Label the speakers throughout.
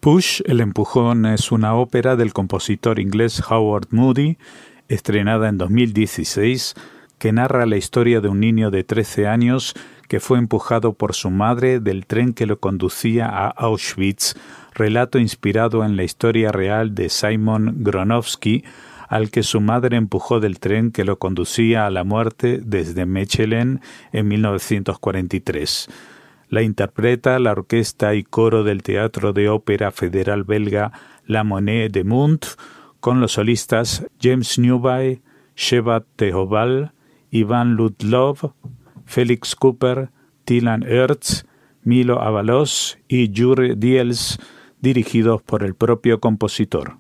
Speaker 1: Push, el empujón, es una ópera del compositor inglés Howard Moody, estrenada en 2016, que narra la historia de un niño de 13 años que fue empujado por su madre del tren que lo conducía a Auschwitz, relato inspirado en la historia real de Simon Gronowski, al que su madre empujó del tren que lo conducía a la muerte desde Mechelen en 1943. La interpreta la orquesta y coro del Teatro de Ópera Federal belga La Monnaie de Munt, con los solistas James Newby, Sheva Tehoval, Ivan Ludlov, Felix Cooper, Tilan Ertz, Milo Avalos y Jure Diels, dirigidos por el propio compositor.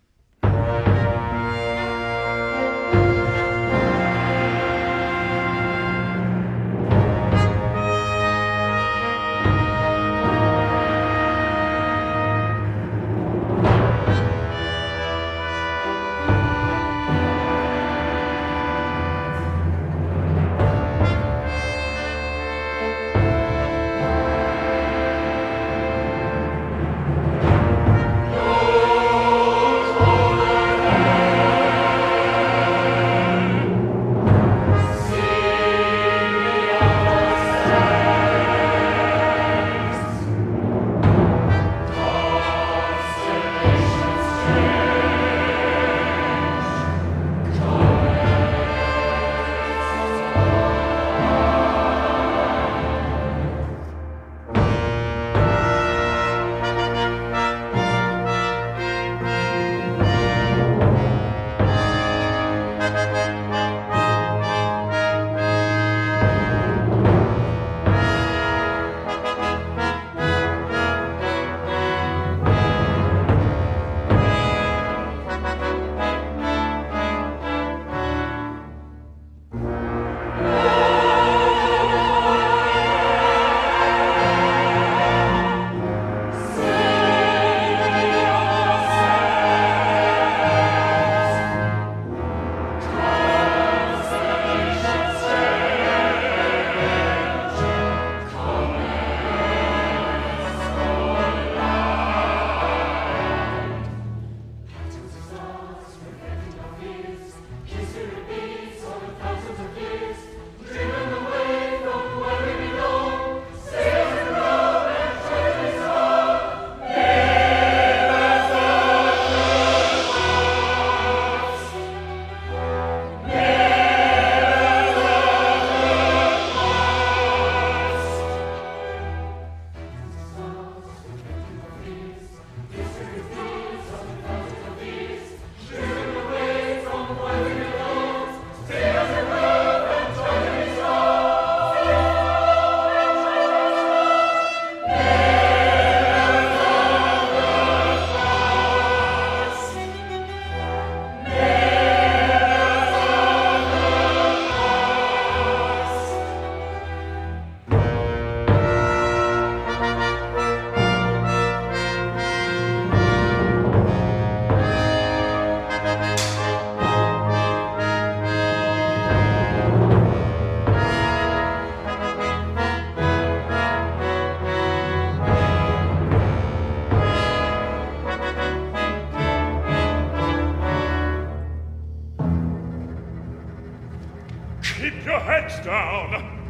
Speaker 2: Keep your heads down.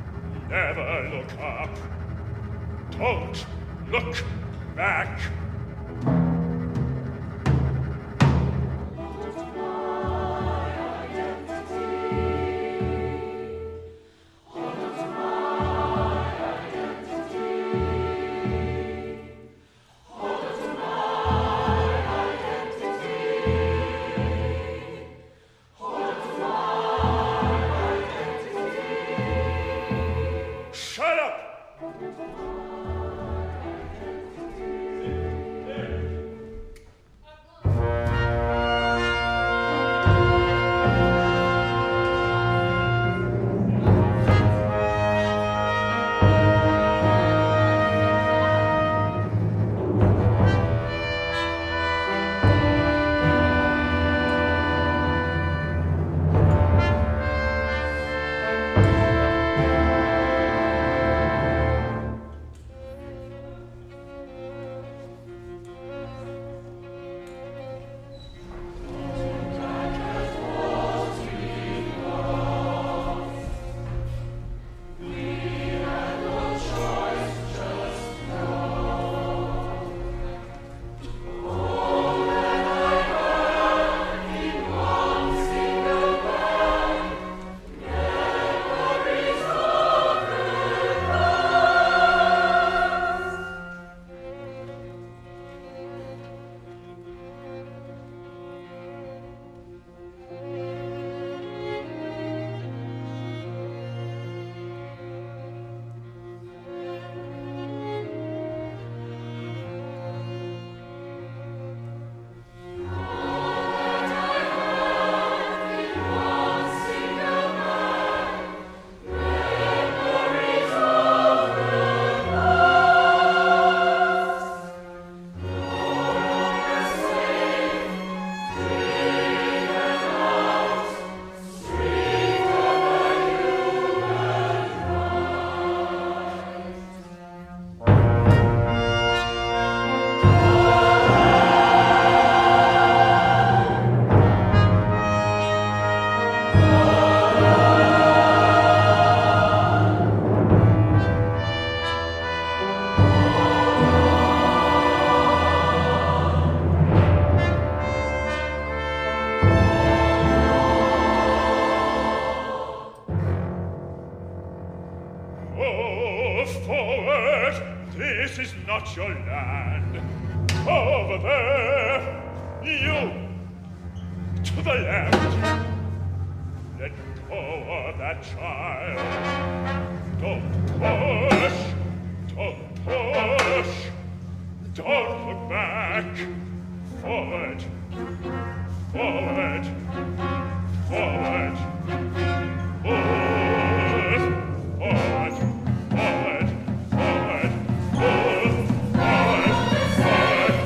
Speaker 2: Never look up. Don't look back. Shut up! not your land. Over there, you, to the left. Let go of that child. Don't push, don't push. Don't look back. Forward, forward, forward. Forward, forward, forward, forward, forward, forward, forward,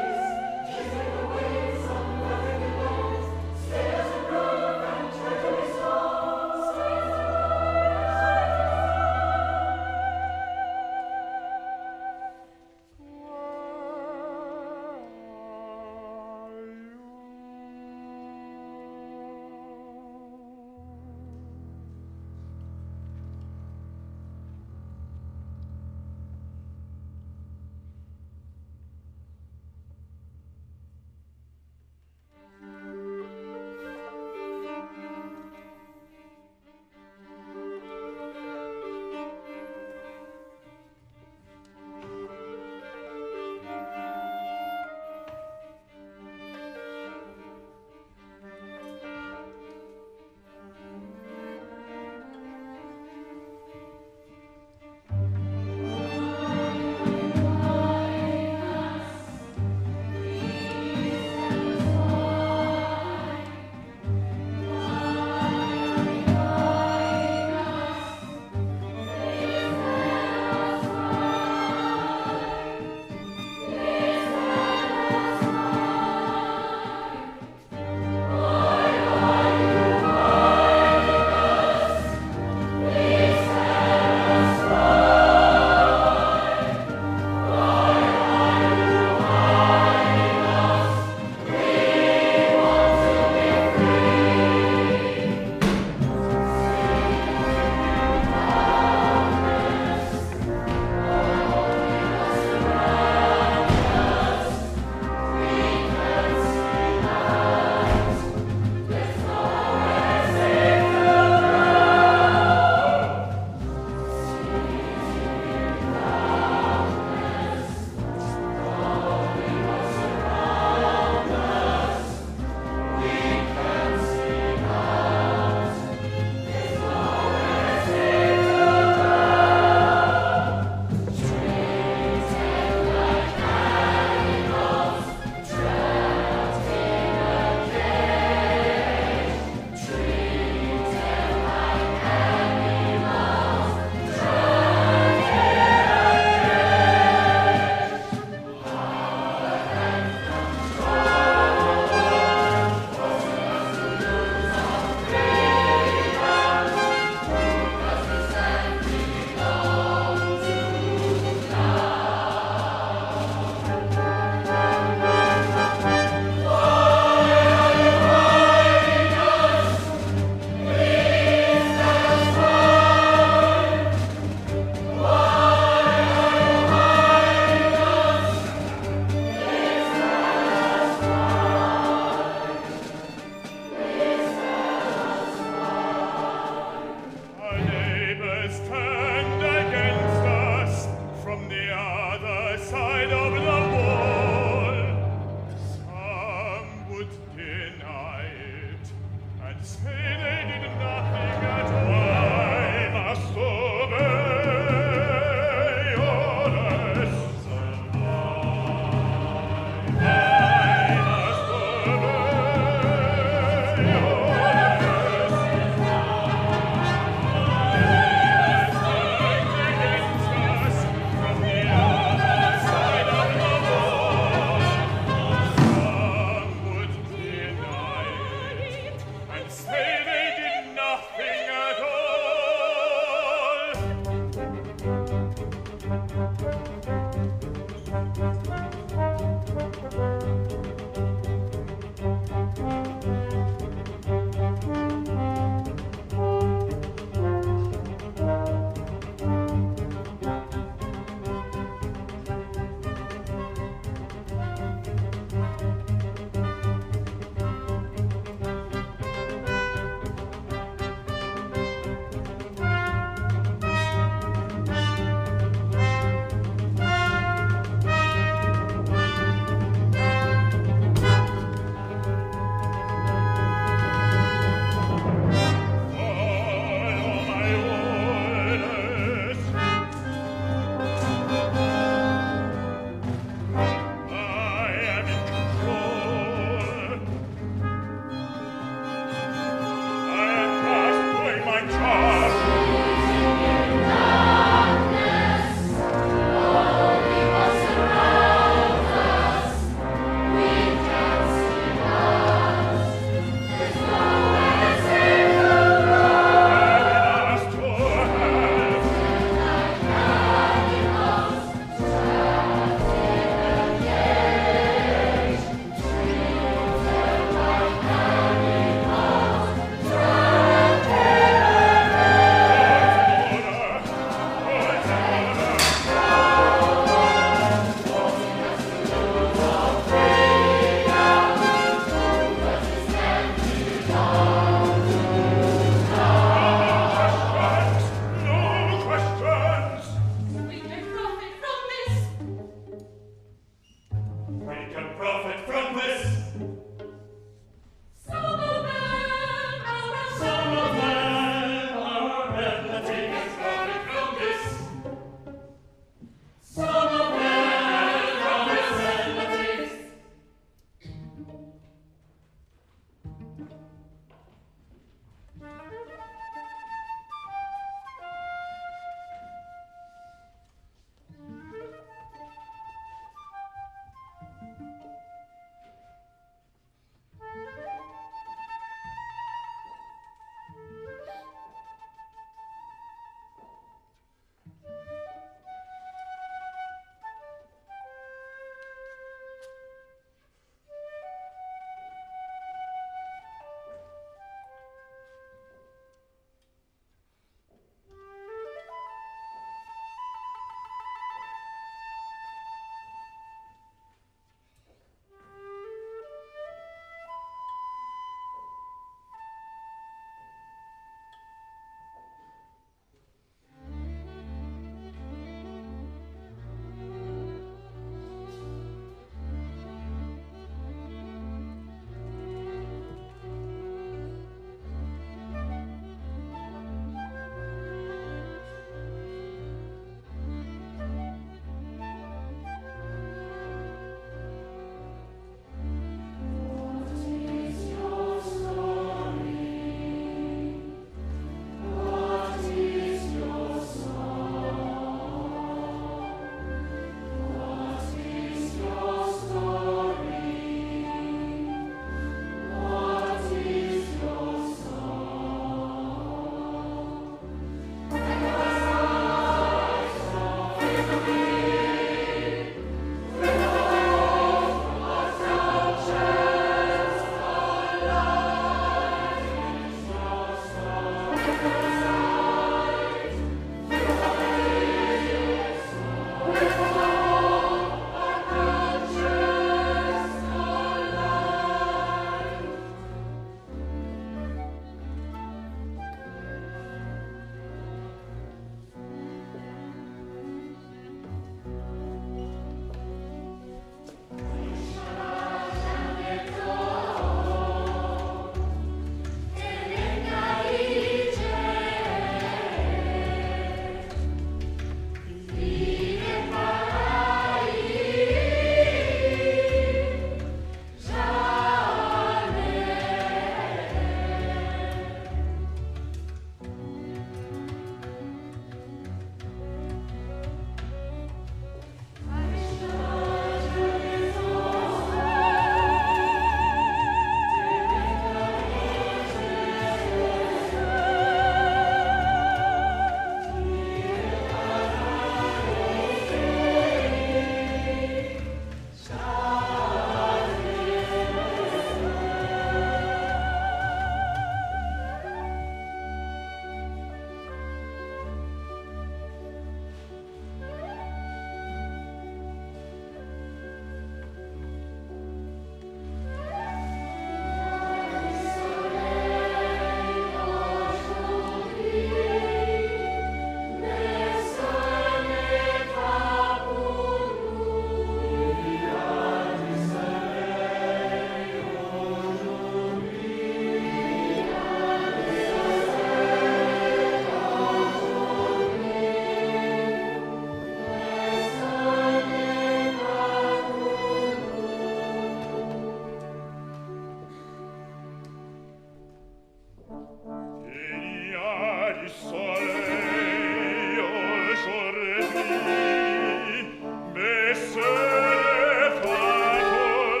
Speaker 2: du soleil aujourd'hui, mais ce n'est pas pour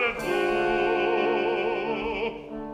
Speaker 2: vous.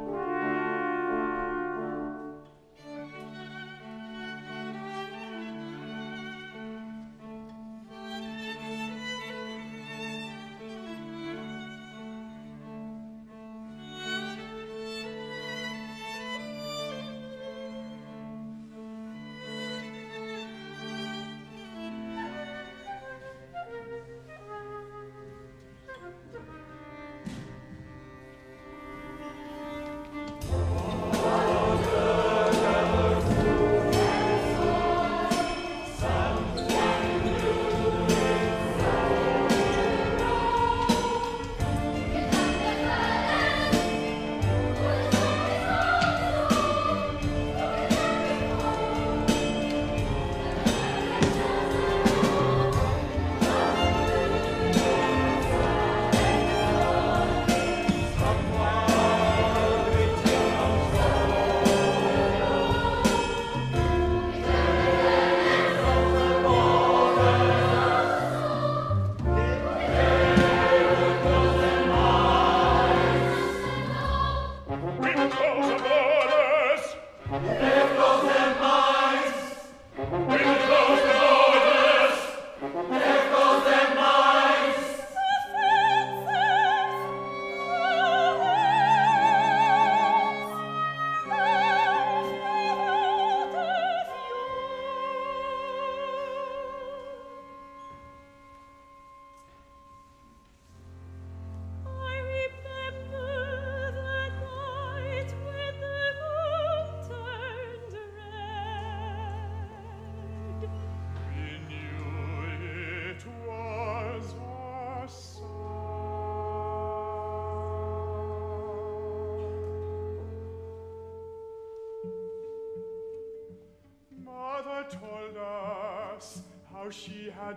Speaker 2: Told us how she had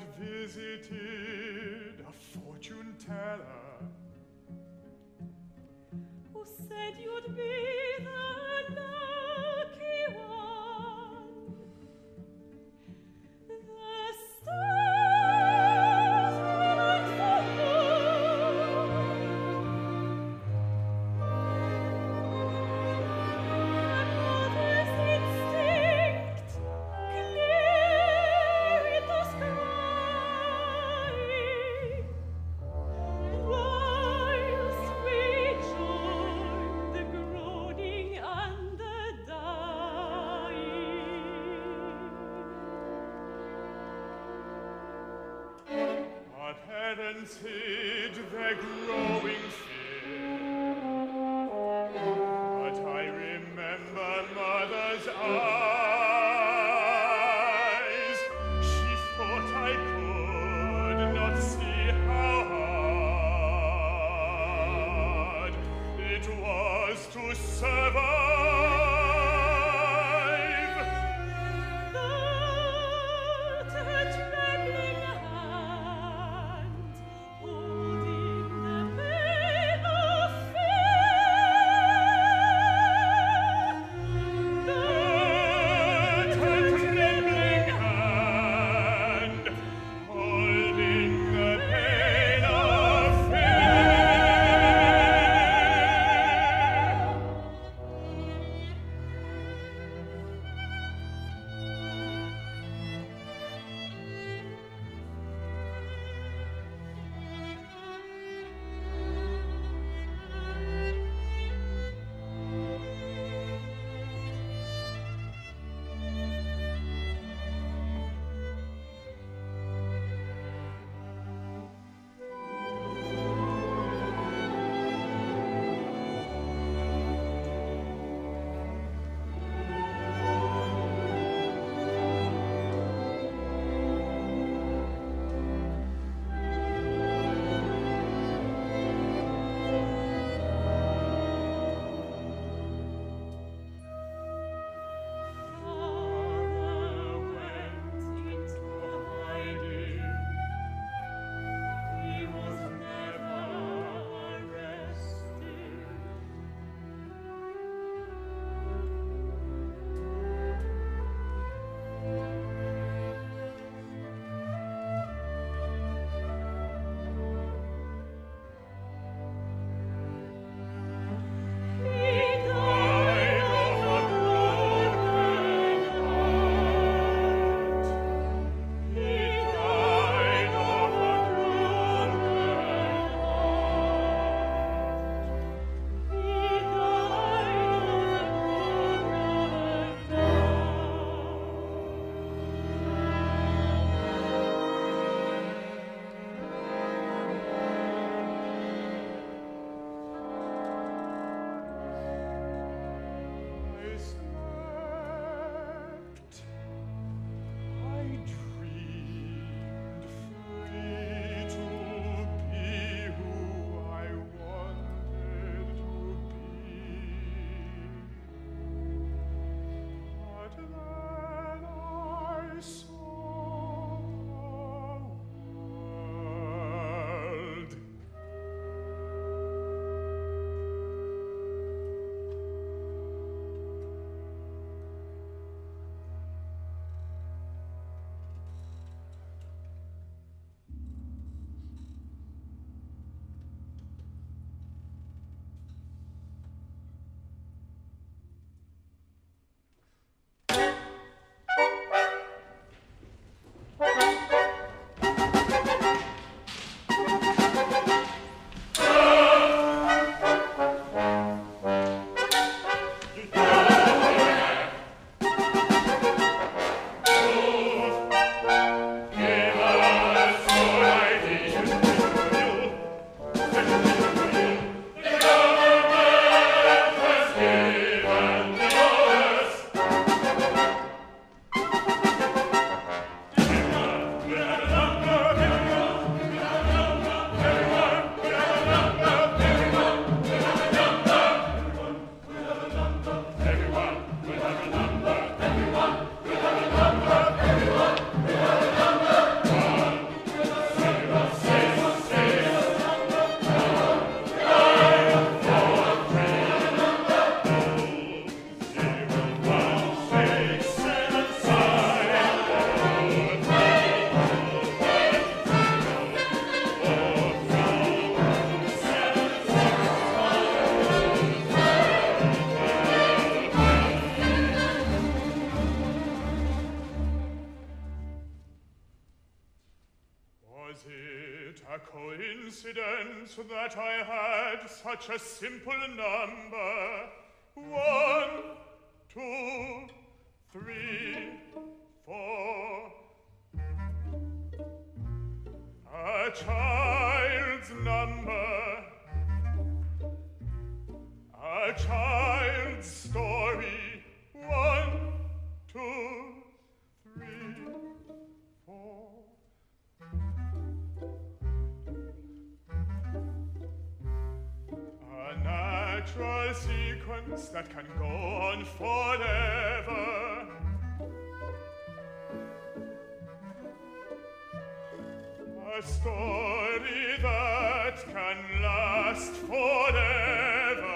Speaker 2: visited a fortune teller
Speaker 3: who said you'd be the lucky one. The stars were for you. Mother's instinct clear in the sky, whilst we joined the groaning and the dying.
Speaker 2: Our parents hid their growing fear, but I remember Mother's eyes. She thought I could not see how hard it was to survive.
Speaker 3: Felt her trembling hand holding the veil of fear.
Speaker 2: Felt her trembling hand holding the pain of fear. a coincidence that I had such a simple number. 1, 2, 3, 4. A child's number. A child's story. 1, 2, 3, 4. A natural sequence that can go on forever. A story that can last forever.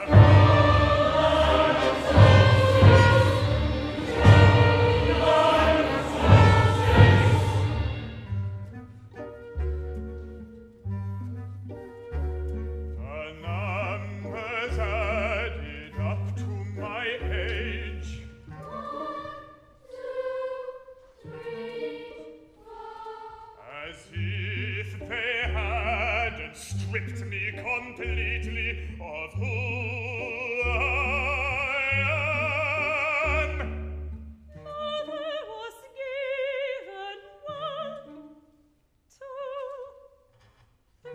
Speaker 2: Stripped me completely of who I am.
Speaker 3: Mother was given 1, 2, 3,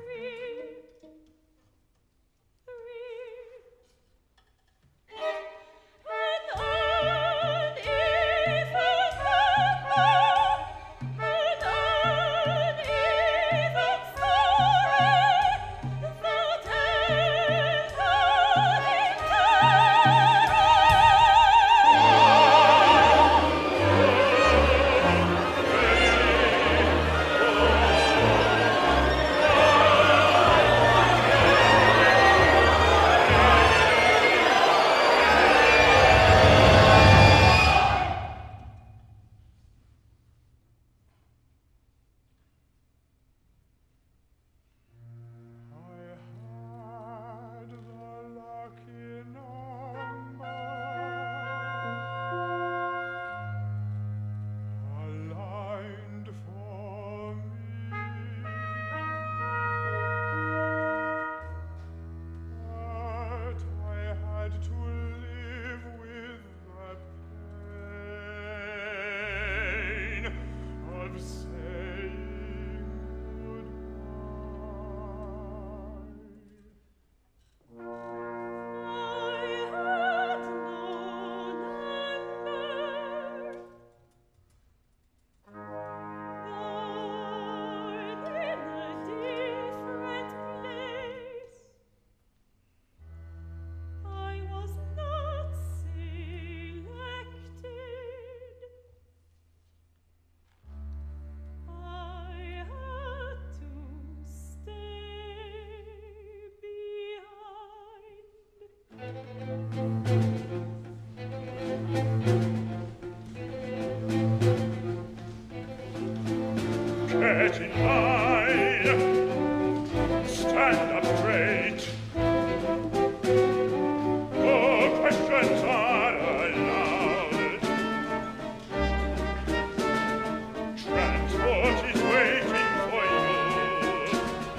Speaker 3: 3. An uneven number, an uneven story that ended in
Speaker 2: I had the lucky number, aligned for me, but I had to live with the pain of saying goodbye.
Speaker 3: I had no number, born in a different place. I was not selected. I had to stay behind.
Speaker 2: Get in line, stand up straight. No questions are allowed. Transport is waiting for you.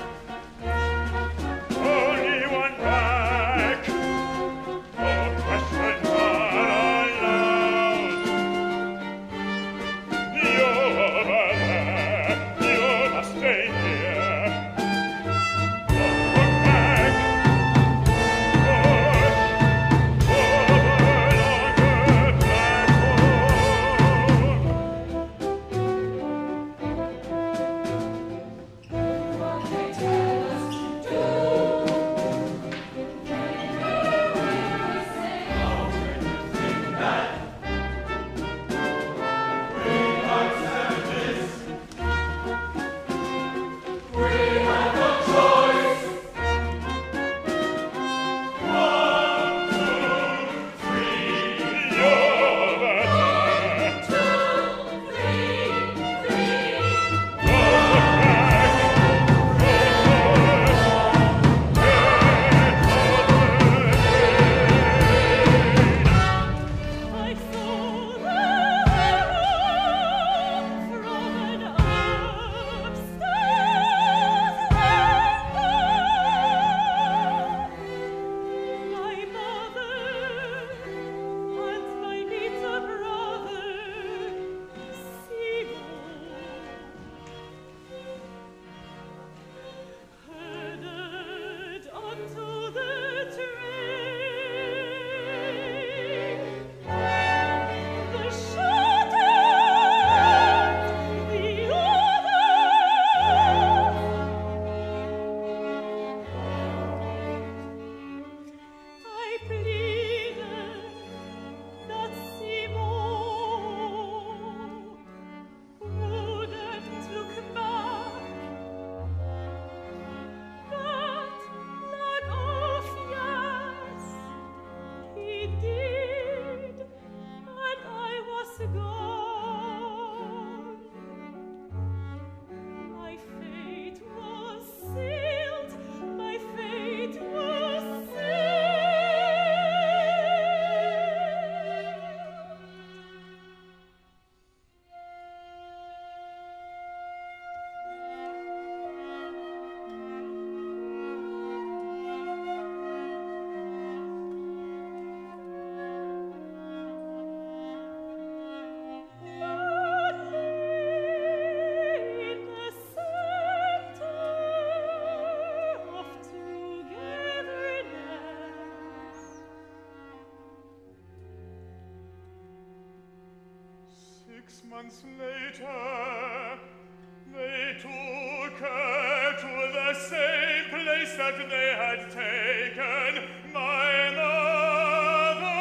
Speaker 2: Only one back. No questions are allowed. You're over there. You must stay 6 months later, they took her to the same place that they had taken my mother.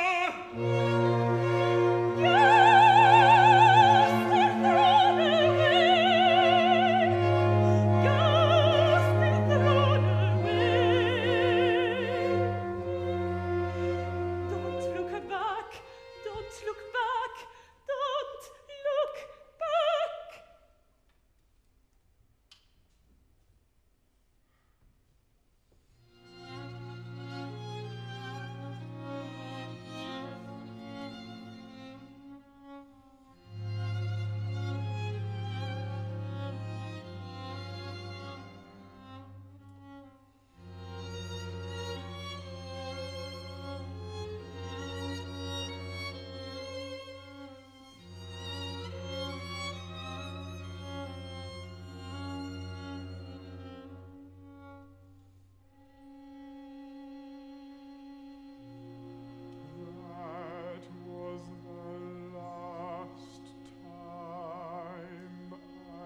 Speaker 2: That was the last time I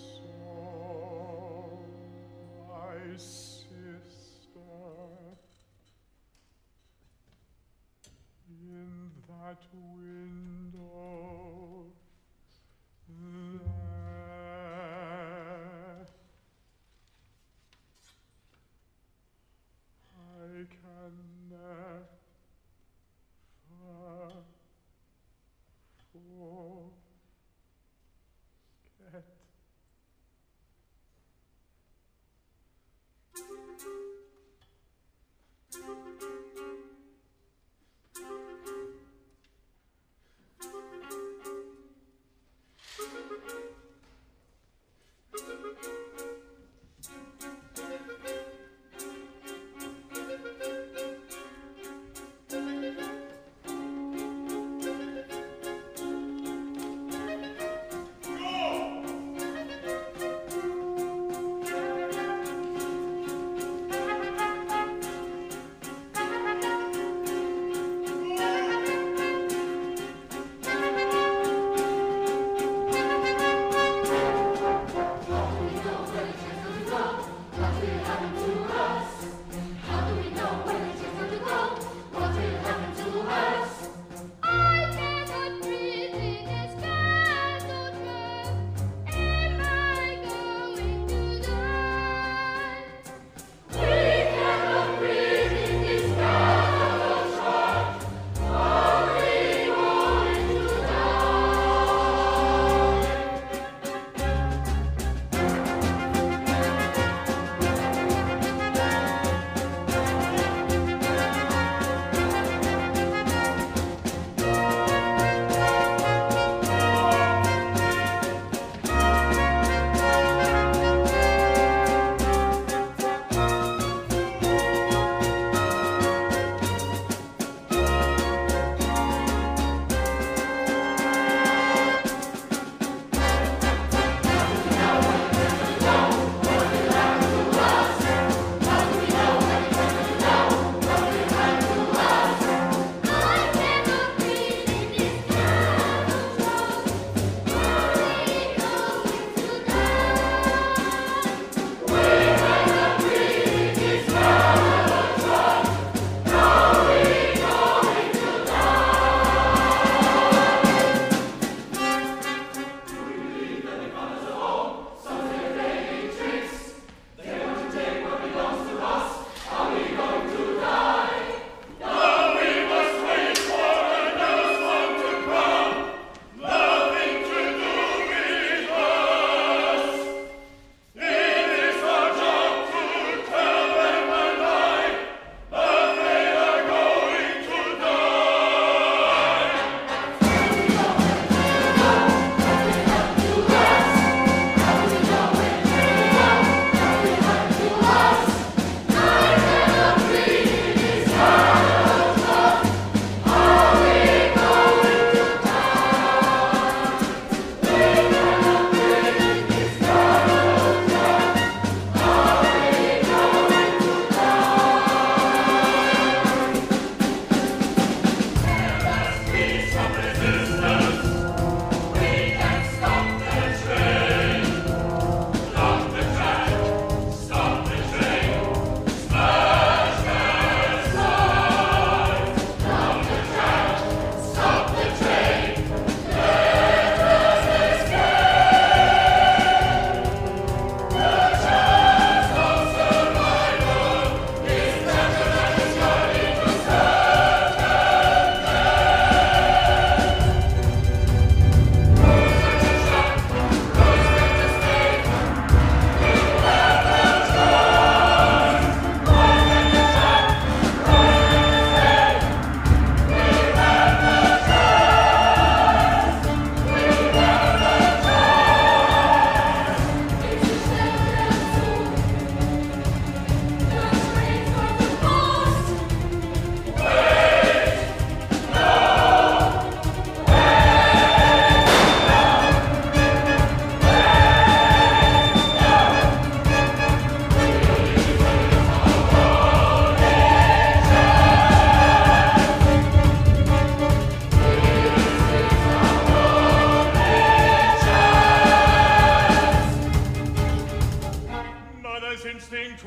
Speaker 2: saw my sister in that window there. I can never forget.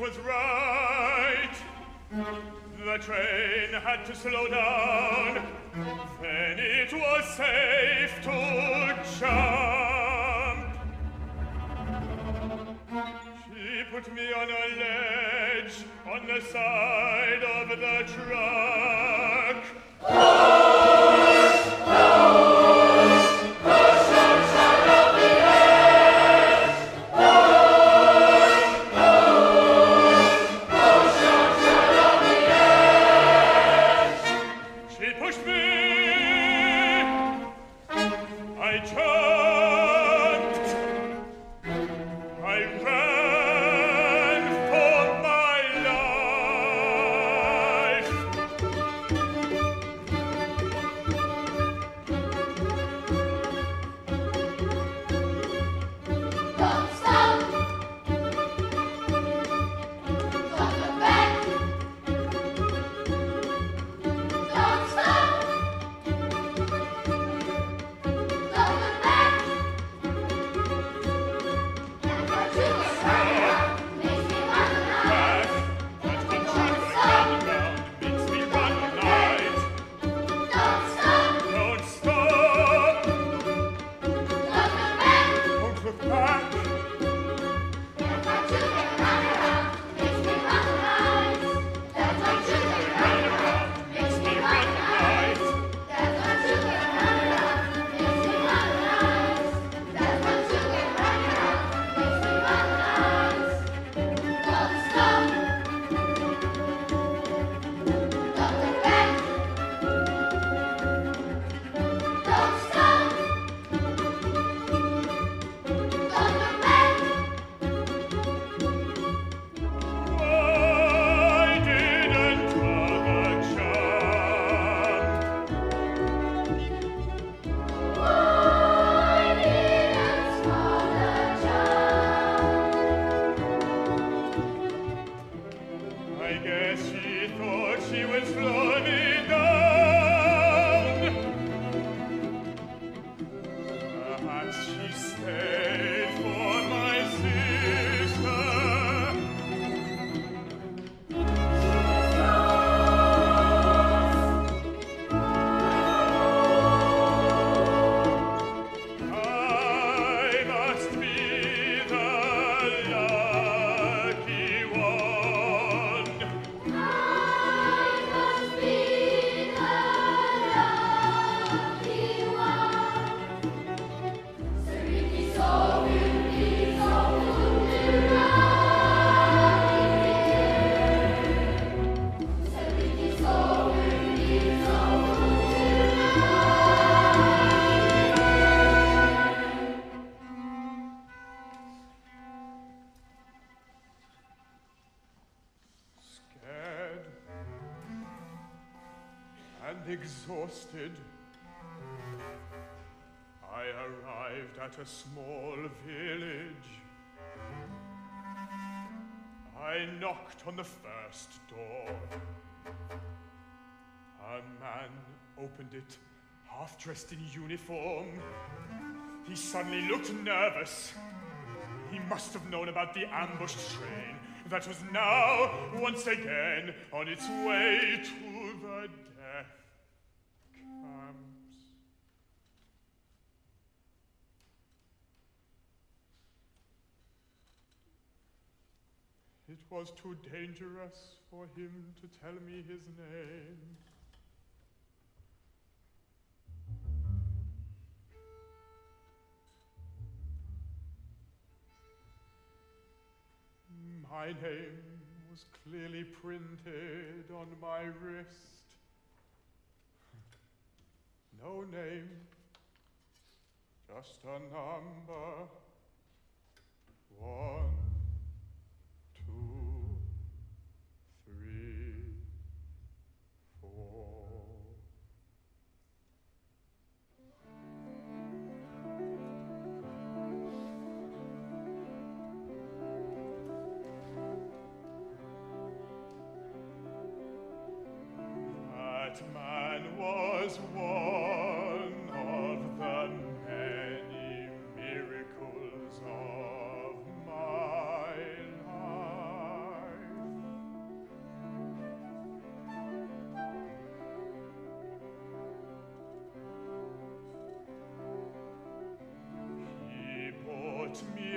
Speaker 2: was right. The train had to slow down. Then it was safe to jump. She put me on a ledge on the side of the truck. She pushed me. I jumped. I ran for my life.
Speaker 4: Don't stop. Don't look back. Don't stop. Don't look back. And what you were running around makes me run the night.
Speaker 2: That continuing round and round makes me run the night.
Speaker 4: Don't stop.
Speaker 2: Don't stop.
Speaker 4: Don't look back.
Speaker 2: Don't look back.
Speaker 4: And what you were running around makes me run the night. That's what you were running around makes me run the night. That's what you were running around makes me run the night. That's what you were running around makes me run the night. Don't stop. Don't look back. Don't stop. Don't look back.
Speaker 2: Why didn't Mother jump?
Speaker 4: Why didn't Mother jump?
Speaker 2: I guess she thought she would slow me down. Perhaps she stayed for my sister. I must be the lucky one.
Speaker 4: I must be the lucky one. Seriti so beauty so Seriti so beauty so
Speaker 2: Scared and exhausted, I arrived at a small village. I knocked on the first door. A man opened it, half dressed in uniform. He suddenly looked nervous. He must have known about the ambushed train that was now, once again, on its way to the death camps. It was too dangerous for him to tell me his name. My name was clearly printed on my wrist. No name, just a number. 1, 2, 3, 4. That man was one of the many miracles of my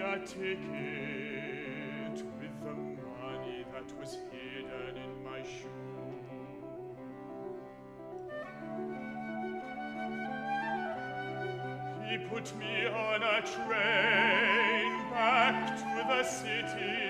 Speaker 2: a ticket with the money that was hidden in my shoe. He put me on a train back to the city.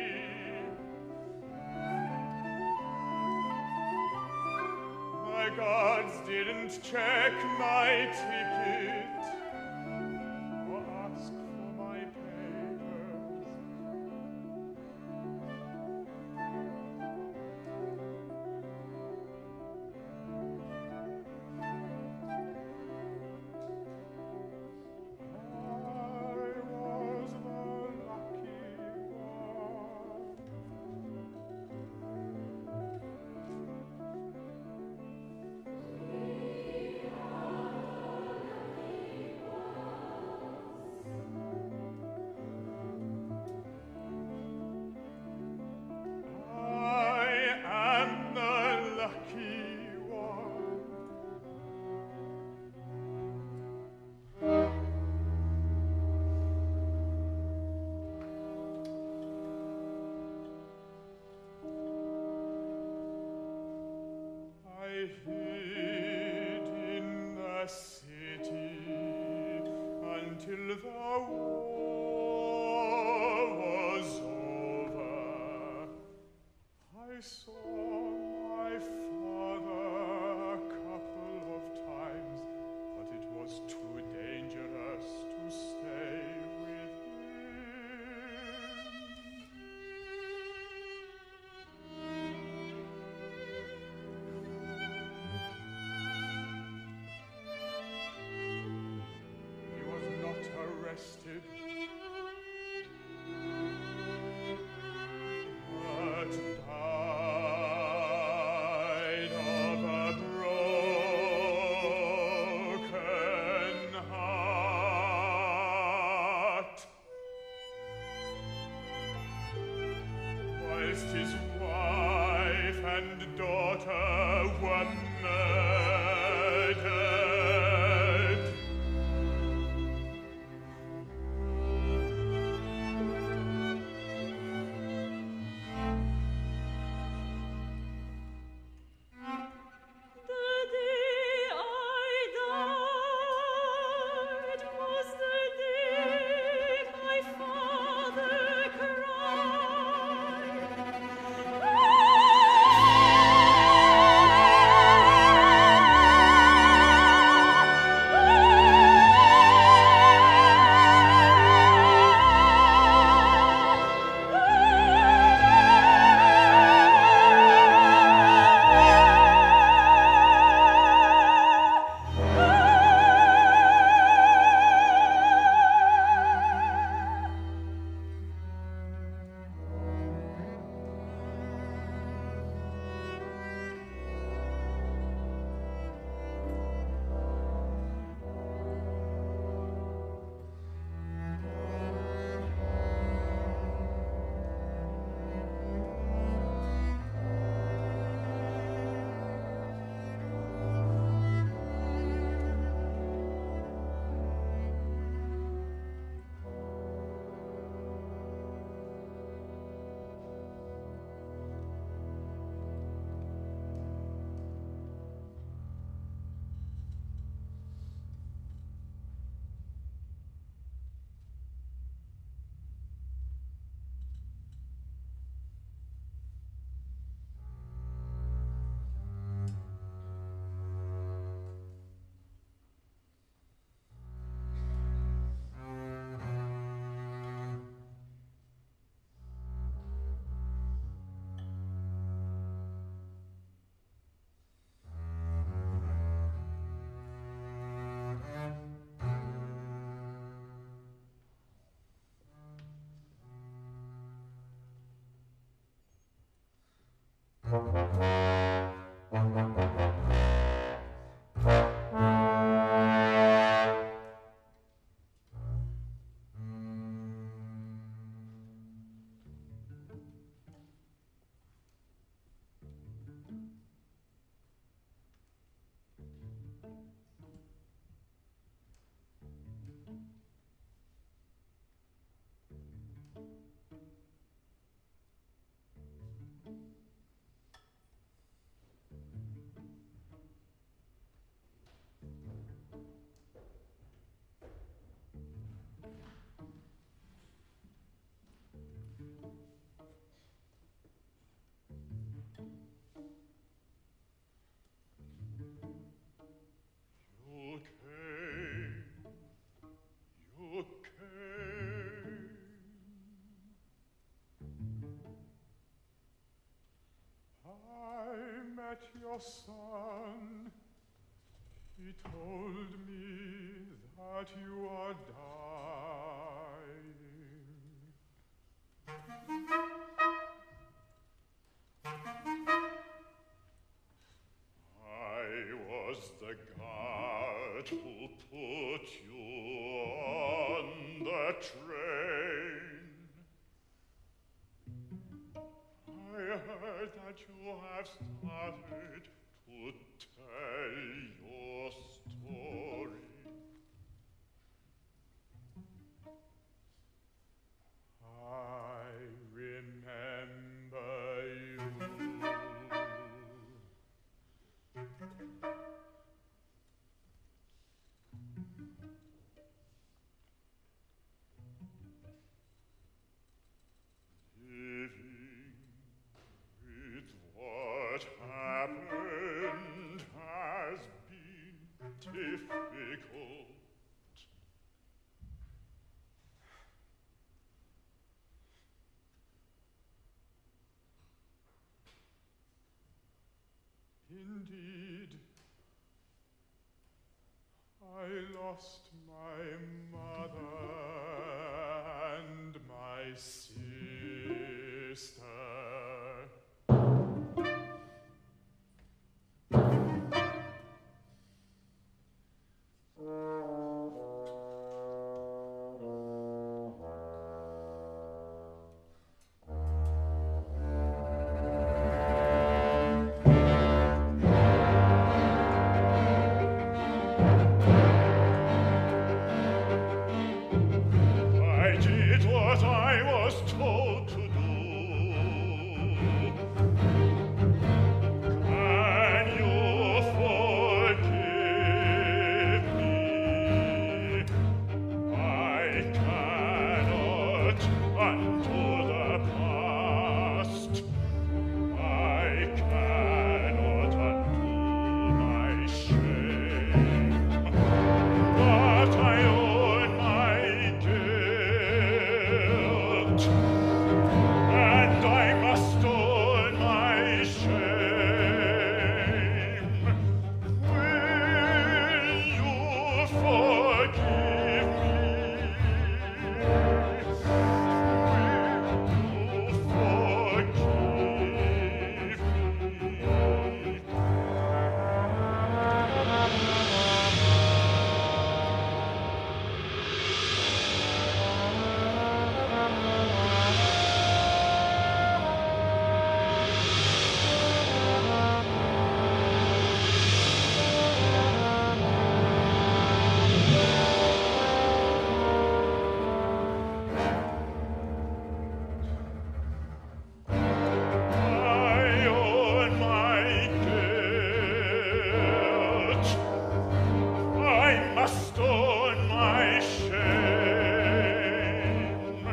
Speaker 2: My guards didn't check my ticket or ask for my papers. I was the lucky one. I am the lucky one. I hid in the city until the war was over. I saw my father a couple of times, but it was too dangerous to stay with him. He was not arrested, but died of a broken heart, whilst his wife and daughter were murdered. are dying. I was the guard who put you on the train. I heard that you have started to tell your story. I remember you. Living with what happened has been difficult. Indeed, I lost my mother and my sister. I did what I was told to do. Can you forgive me? I cannot undo the past. I cannot undo my shame. But I own my guilt, and I must own my shame. Will you forgive me? Will you forgive me? I own my guilt. I must own my shame.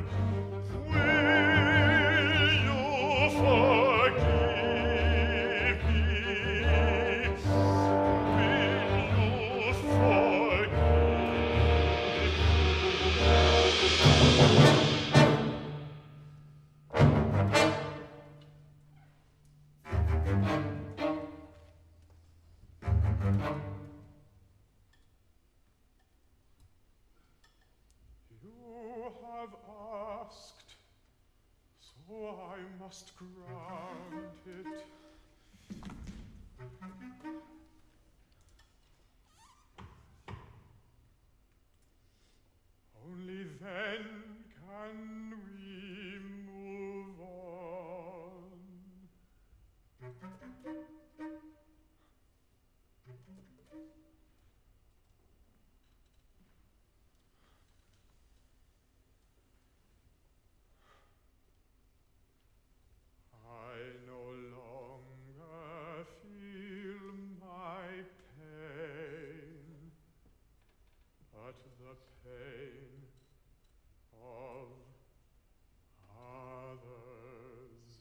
Speaker 2: Will you forgive me? Will you forgive me? You have asked, so I must grant it. Only then can we move on. I no longer feel my pain, but the pain of others.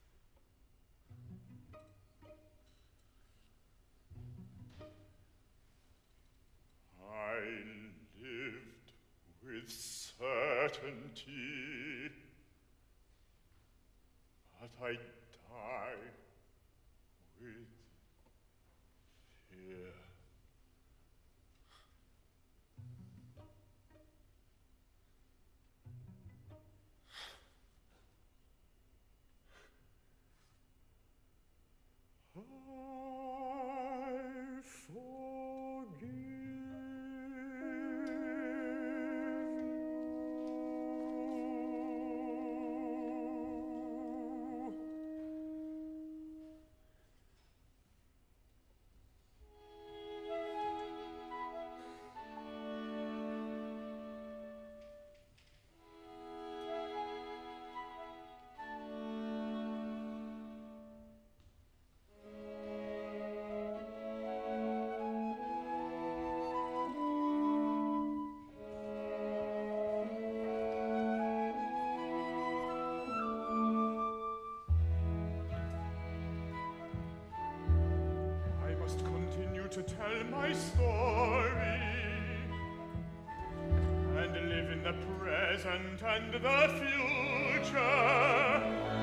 Speaker 2: I lived with certainty, but I die with fear. to tell my story and live in the present and the future.